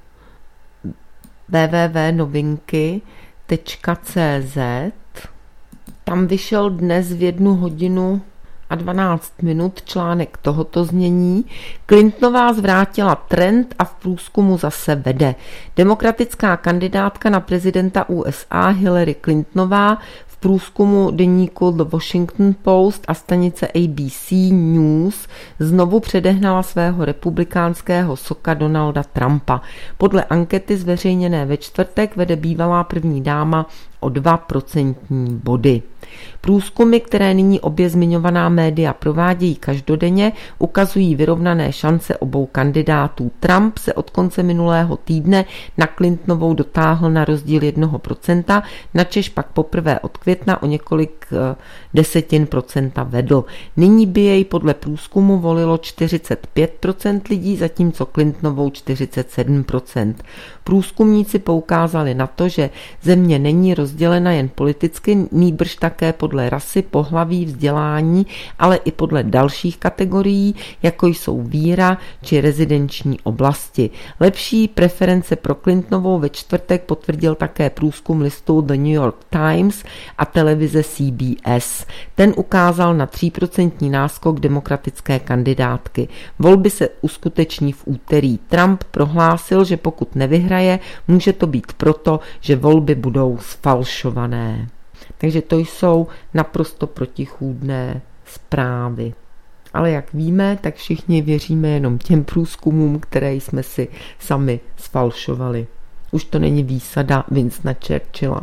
www.novinky.cz. Tam vyšel dnes v 1 hodinu a 12 minut článek tohoto znění. Clintonová zvrátila trend a v průzkumu zase vede. Demokratická kandidátka na prezidenta USA Hillary Clintonová v průzkumu deníku The Washington Post a stanice ABC News znovu předehnala svého republikánského soka Donalda Trumpa. Podle ankety zveřejněné ve čtvrtek vede bývalá první dáma o 2% body. Průzkumy, které nyní obě zmiňovaná média provádějí každodenně, ukazují vyrovnané šance obou kandidátů. Trump se od konce minulého týdne na Clintonovou dotáhl na rozdíl 1%, načež pak poprvé od května o několik desetin procenta vedl. Nyní by jej podle průzkumu volilo 45% lidí, zatímco Clintonovou 47%. Průzkumníci poukázali na to, že země není rozdělena jen politicky, nýbrž také podle rasy, pohlaví, vzdělání, ale i podle dalších kategorií, jako jsou víra či rezidenční oblasti. Lepší preference pro Clintonovou ve čtvrtek potvrdil také průzkum listu The New York Times a televize CBS. Ten ukázal na 3% náskok demokratické kandidátky. Volby se uskuteční v úterý. Trump prohlásil, že pokud nevyhraje, může to být proto, že volby budou sfalšované. Takže to jsou naprosto protichůdné zprávy. Ale jak víme, tak všichni věříme jenom těm průzkumům, které jsme si sami sfalšovali. Už to není výsada Winstona Churchilla.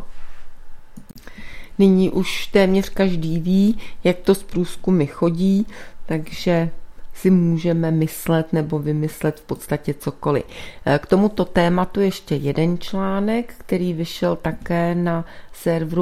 Nyní už téměř každý ví, jak to s průzkumy chodí, takže si můžeme myslet nebo vymyslet v podstatě cokoliv. K tomuto tématu ještě jeden článek, který vyšel také na serveru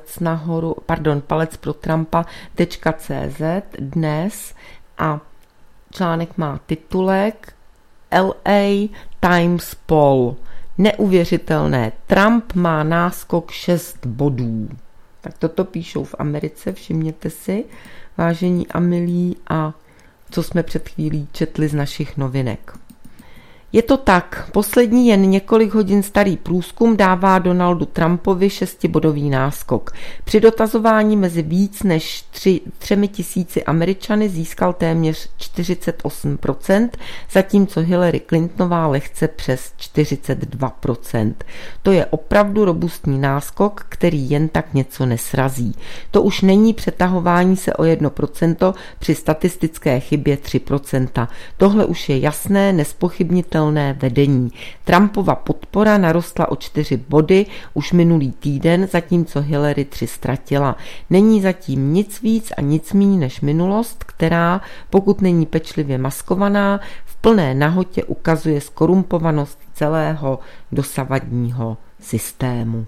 palecprotrumpa.cz dnes a článek má titulek LA Times Poll. Neuvěřitelné, Trump má náskok 6 bodů. Tak toto píšou v Americe, všimněte si, vážení a milí, a co jsme před chvílí četli z našich novinek. Je to tak, poslední jen několik hodin starý průzkum dává Donaldu Trumpovi 6bodový náskok. Při dotazování mezi víc než 3 000 Američany získal téměř 48%, zatímco Hillary Clintonová lehce přes 42%. To je opravdu robustní náskok, který jen tak něco nesrazí. To už není přetahování se o 1% při statistické chybě 3%. Tohle už je jasné, nespochybnitelné vedení. Trumpova podpora narostla o 4 body už minulý týden, zatímco Hillary 3 ztratila. Není zatím nic víc a nic míň než minulost, která, pokud není pečlivě maskovaná, v plné nahotě ukazuje zkorumpovanost celého dosavadního systému.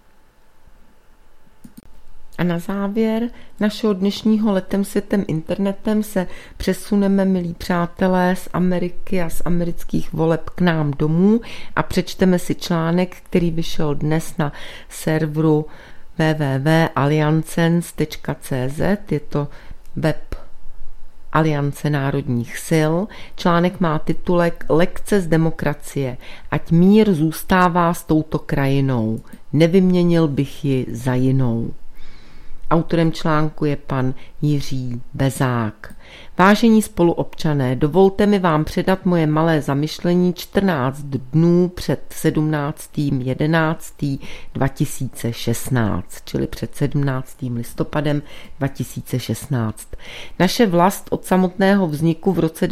A na závěr našeho dnešního Letem světem internetem se přesuneme, milí přátelé, z Ameriky a z amerických voleb k nám domů a přečteme si článek, který vyšel dnes na serveru www.alliancens.cz. Je to web Aliance národních sil. Článek má titulek Lekce z demokracie. Ať mír zůstává s touto krajinou. Nevyměnil bych ji za jinou. Autorem článku je pan Jiří Bezák. Vážení spoluobčané, dovolte mi vám předat moje malé zamyšlení 14 dnů před 17.11.2016, čili před 17. listopadem 2016. Naše vlast od samotného vzniku v roce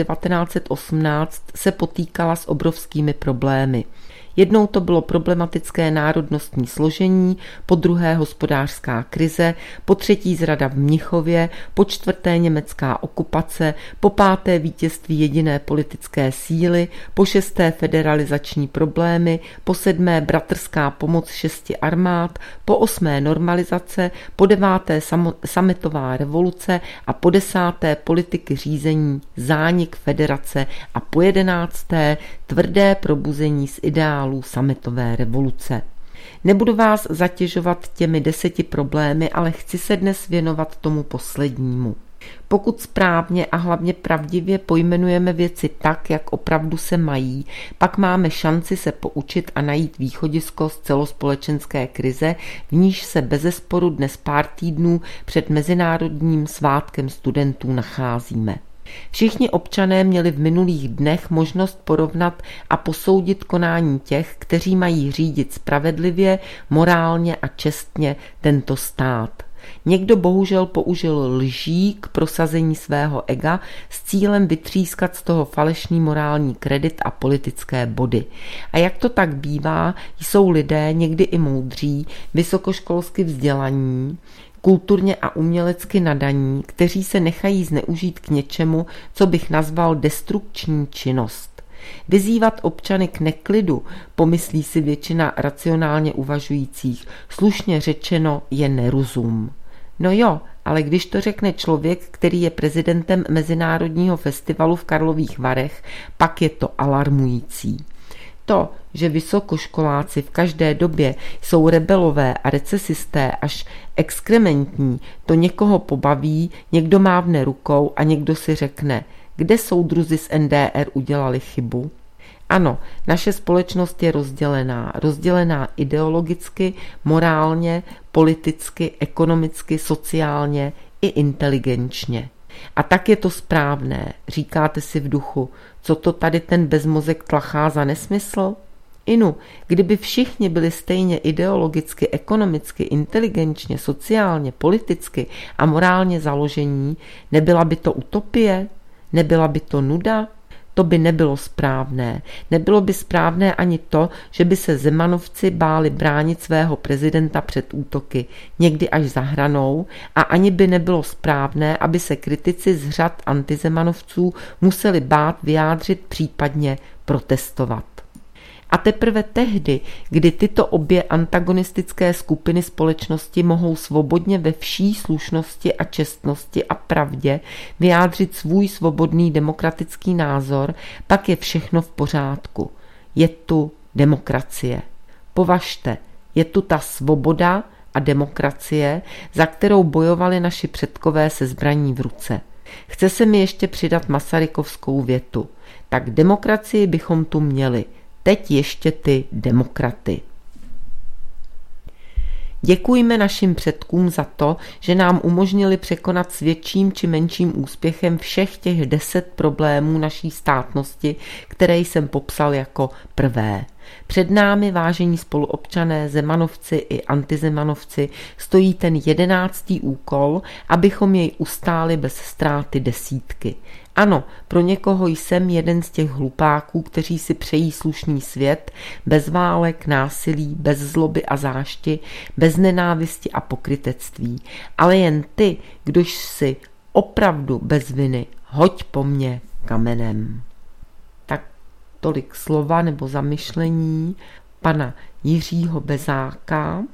1918 se potýkala s obrovskými problémy. Jednou to bylo problematické národnostní složení, po druhé hospodářská krize, po třetí zrada v Mnichově, po čtvrté německá okupace, po páté vítězství jediné politické síly, po šesté federalizační problémy, po sedmé bratrská pomoc 6 armád, po osmé normalizace, po deváté sametová revoluce a po 10. politiky řízení, zánik federace a po 11. tvrdé probuzení z ideálů sametové revoluce. Nebudu vás zatěžovat těmi 10 problémy, ale chci se dnes věnovat tomu poslednímu. Pokud správně a hlavně pravdivě pojmenujeme věci tak, jak opravdu se mají, pak máme šanci se poučit a najít východisko z celospolečenské krize, v níž se bezesporu dnes pár týdnů před Mezinárodním svátkem studentů nacházíme. Všichni občané měli v minulých dnech možnost porovnat a posoudit konání těch, kteří mají řídit spravedlivě, morálně a čestně tento stát. Někdo bohužel použil lží k prosazení svého ega s cílem vytřískat z toho falešný morální kredit a politické body. A jak to tak bývá, jsou lidé, někdy i moudří, vysokoškolsky vzdělaní, kulturně a umělecky nadaní, kteří se nechají zneužít k něčemu, co bych nazval destrukční činnost. Vyzývat občany k neklidu, pomyslí si většina racionálně uvažujících, slušně řečeno je nerozum. No jo, ale když to řekne člověk, který je prezidentem Mezinárodního festivalu v Karlových Varech, pak je to alarmující. To, že vysokoškoláci v každé době jsou rebelové a recesisté až exkrementní, to někoho pobaví, někdo mávne rukou a někdo si řekne, kde soudruzi z NDR udělali chybu? Ano, naše společnost je rozdělená ideologicky, morálně, politicky, ekonomicky, sociálně i inteligenčně. A tak je to správné, říkáte si v duchu, co to tady ten bezmozek tlachá za nesmysl? Inu, kdyby všichni byli stejně ideologicky, ekonomicky, inteligenčně, sociálně, politicky a morálně založení, nebyla by to utopie? Nebyla by to nuda? To by nebylo správné. Nebylo by správné ani to, že by se Zemanovci báli bránit svého prezidenta před útoky, někdy až za hranou, a ani by nebylo správné, aby se kritici z řad antizemanovců museli bát vyjádřit, případně protestovat. A teprve tehdy, kdy tyto obě antagonistické skupiny společnosti mohou svobodně ve vší slušnosti a čestnosti a pravdě vyjádřit svůj svobodný demokratický názor, pak je všechno v pořádku. Je tu demokracie. Považte, je tu ta svoboda a demokracie, za kterou bojovali naši předkové se zbraní v ruce. Chce se mi ještě přidat masarykovskou větu. Tak demokracii bychom tu měli. Teď ještě ty demokraty. Děkujme našim předkům za to, že nám umožnili překonat s větším či menším úspěchem všech těch 10 problémů naší státnosti, které jsem popsal jako prvé. Před námi, vážení spoluobčané, zemanovci i antizemanovci, stojí ten 11. úkol, abychom jej ustáli bez ztráty desítky. Ano, pro někoho jsem jeden z těch hlupáků, kteří si přejí slušný svět, bez válek, násilí, bez zloby a zášti, bez nenávisti a pokrytectví. Ale jen ty, kdož si opravdu bez viny, hoď po mně kamenem. Tak tolik slova nebo zamyšlení pana Jiřího Bezáka.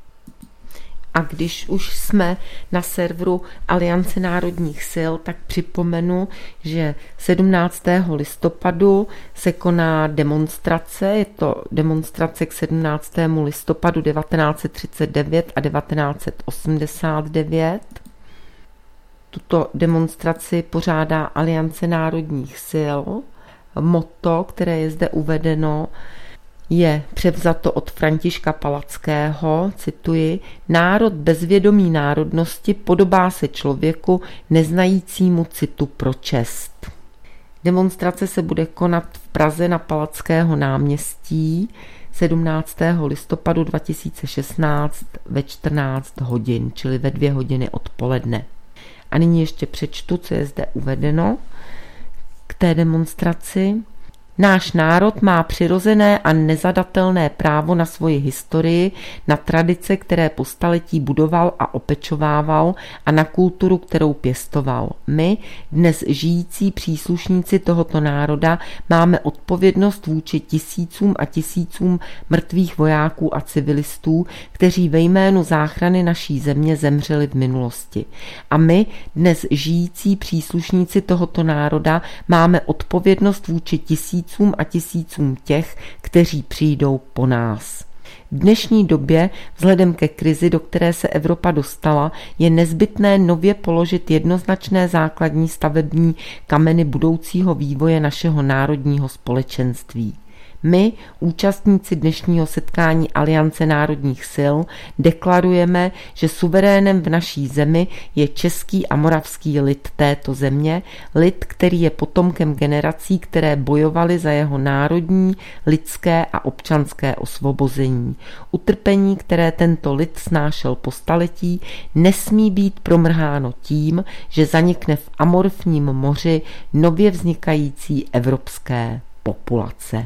A když už jsme na serveru Aliance národních sil, tak připomenu, že 17. listopadu se koná demonstrace. Je to demonstrace k 17. listopadu 1939 a 1989. Tuto demonstraci pořádá Aliance národních sil. Motto, které je zde uvedeno, je převzato od Františka Palackého, cituji, národ bez vědomí národnosti podobá se člověku neznajícímu citu pro čest. Demonstrace se bude konat v Praze na Palackého náměstí 17. listopadu 2016 ve 14 hodin, čili ve 2 hodiny odpoledne. A nyní ještě přečtu, co je zde uvedeno k té demonstraci. Náš národ má přirozené a nezadatelné právo na svoji historii, na tradice, které po staletí budoval a opečovával a na kulturu, kterou pěstoval. My, dnes žijící příslušníci tohoto národa, máme odpovědnost vůči tisícům a tisícům mrtvých vojáků a civilistů, kteří ve jménu záchrany naší země zemřeli v minulosti. A my, dnes žijící příslušníci tohoto národa, máme odpovědnost vůči tisícům a tisícům těch, kteří přijdou po nás. V dnešní době, vzhledem ke krizi, do které se Evropa dostala, je nezbytné nově položit jednoznačné základní stavební kameny budoucího vývoje našeho národního společenství. My, účastníci dnešního setkání Aliance národních sil, deklarujeme, že suverénem v naší zemi je český a moravský lid této země, lid, který je potomkem generací, které bojovaly za jeho národní, lidské a občanské osvobození. Utrpení, které tento lid snášel po staletí, nesmí být promrháno tím, že zanikne v amorfním moři nově vznikající evropské populace.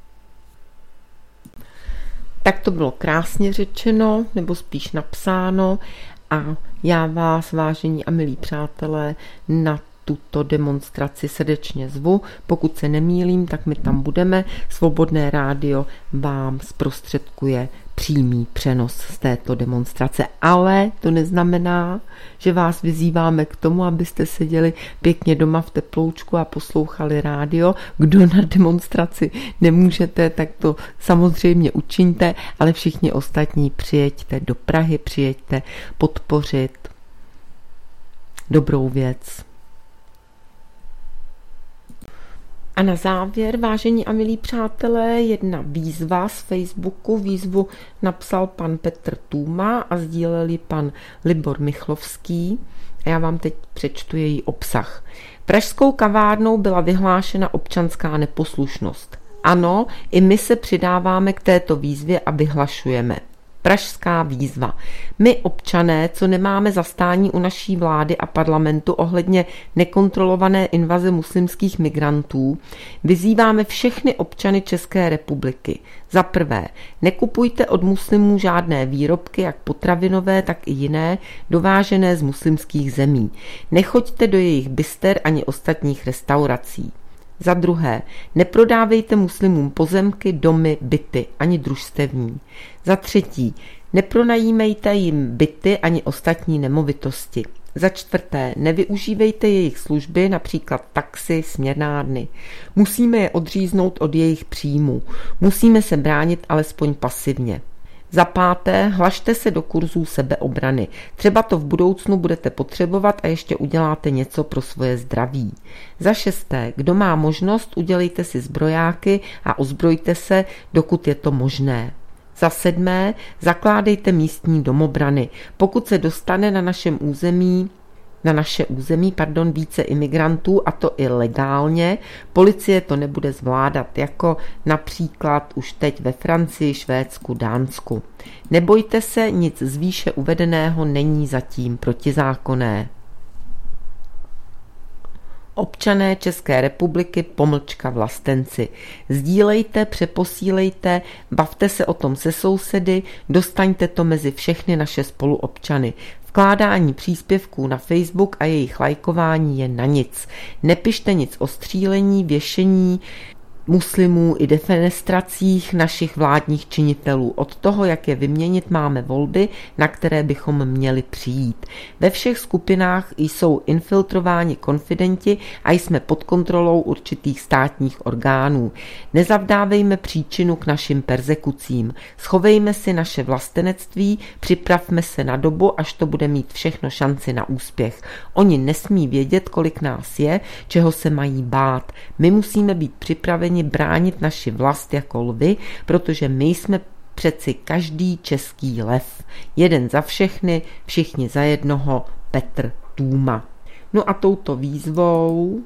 Tak to bylo krásně řečeno, nebo spíš napsáno, a já vás, vážení a milí přátelé, na tuto demonstraci srdečně zvu. Pokud se nemýlím, tak my tam budeme. Svobodné rádio vám zprostředkuje přímý přenos z této demonstrace, ale to neznamená, že vás vyzýváme k tomu, abyste seděli pěkně doma v teploučku a poslouchali rádio. Kdo na demonstraci nemůžete, tak to samozřejmě učiňte, ale všichni ostatní přijeďte do Prahy, přijeďte podpořit dobrou věc. A na závěr, vážení a milí přátelé, jedna výzva z Facebooku. Výzvu napsal pan Petr Tůma a sdílel ji pan Libor Michlovský. A já vám teď přečtu její obsah. Pražskou kavárnou byla vyhlášena občanská neposlušnost. Ano, i my se přidáváme k této výzvě a vyhlašujeme. Pražská výzva. My, občané, co nemáme zastání u naší vlády a parlamentu ohledně nekontrolované invaze muslimských migrantů, vyzýváme všechny občany České republiky. Za prvé, nekupujte od muslimů žádné výrobky, jak potravinové, tak i jiné, dovážené z muslimských zemí. Nechoďte do jejich bister ani ostatních restaurací. Za druhé, neprodávejte muslimům pozemky, domy, byty, ani družstevní. Za třetí, nepronajímejte jim byty ani ostatní nemovitosti. Za čtvrté, nevyužívejte jejich služby, například taxi, směnárny. Musíme je odříznout od jejich příjmů. Musíme se bránit alespoň pasivně. Za 5. Hlašte se do kurzů sebeobrany. Třeba to v budoucnu budete potřebovat a ještě uděláte něco pro svoje zdraví. Za 6. Kdo má možnost, udělejte si zbrojáky a ozbrojte se, dokud je to možné. Za 7. Zakládejte místní domobrany. Pokud se dostane na naše území více imigrantů, a to i legálně, policie to nebude zvládat, jako například už teď ve Francii, Švédsku, Dánsku. Nebojte se, nic z výše uvedeného není zatím protizákonné. Občané České republiky / vlastenci. Sdílejte, přeposílejte, bavte se o tom se sousedy, dostaňte to mezi všechny naše spoluobčany. Vkládání příspěvků na Facebook a jejich lajkování je na nic. Nepište nic o střílení, věšení muslimů i defenestracích našich vládních činitelů. Od toho, jak je vyměnit, máme volby, na které bychom měli přijít. Ve všech skupinách jsou infiltrováni konfidenti a jsme pod kontrolou určitých státních orgánů. Nezavdávejme příčinu k našim perzekucím. Schovejme si naše vlastenectví, připravme se na dobu, až to bude mít všechno šanci na úspěch. Oni nesmí vědět, kolik nás je, čeho se mají bát. My musíme být připraveni bránit naši vlast jako lvy, protože my jsme přeci každý český lev. Jeden za všechny, všichni za jednoho, Petr Tůma. No a touto výzvou,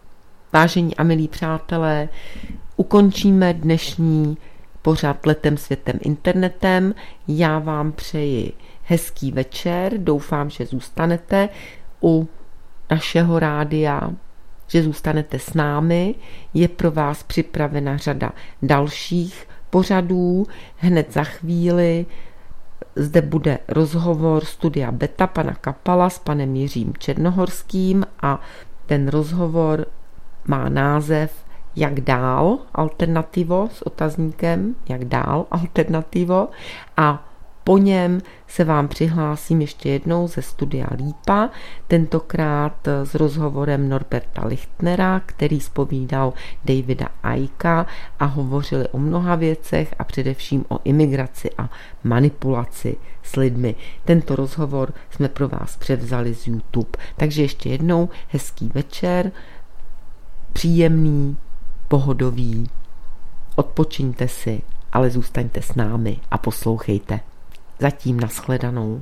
vážení a milí přátelé, ukončíme dnešní pořad Letem světem internetem. Já vám přeji hezký večer, doufám, že zůstanete u našeho rádia, že zůstanete s námi. Je pro vás připravena řada dalších pořadů. Hned za chvíli zde bude rozhovor Studia Beta pana Kapala s panem Jiřím Černohorským a ten rozhovor má název Jak dál, alternativo, s otazníkem, jak dál, alternativo, a po něm se vám přihlásím ještě jednou ze Studia Lípa, tentokrát s rozhovorem Norberta Lichtnera, který zpovídal Davida Icka a hovořili o mnoha věcech a především o imigraci a manipulaci s lidmi. Tento rozhovor jsme pro vás převzali z YouTube. Takže ještě jednou hezký večer, příjemný, pohodový, odpočiňte si, ale zůstaňte s námi a poslouchejte. Zatím nashledanou.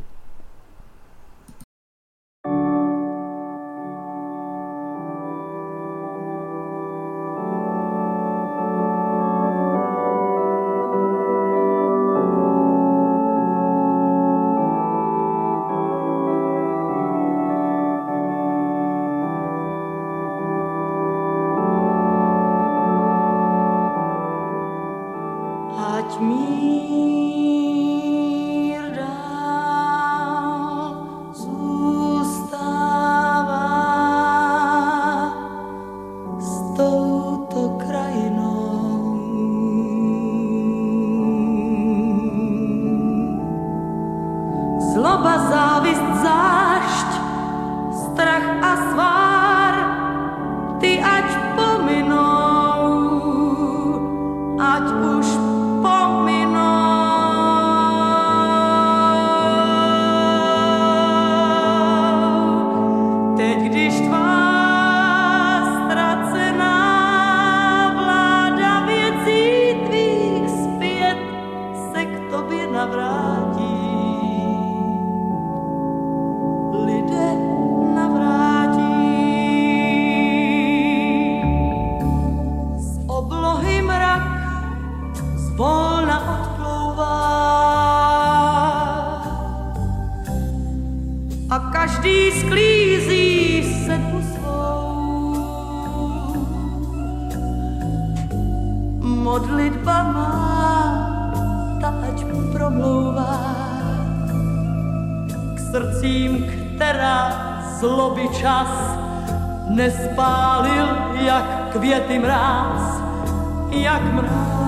Modlitba má, ta ať promlouvá k srdcím, která zloby čas nespálil, jak květy mráz, jak mráz.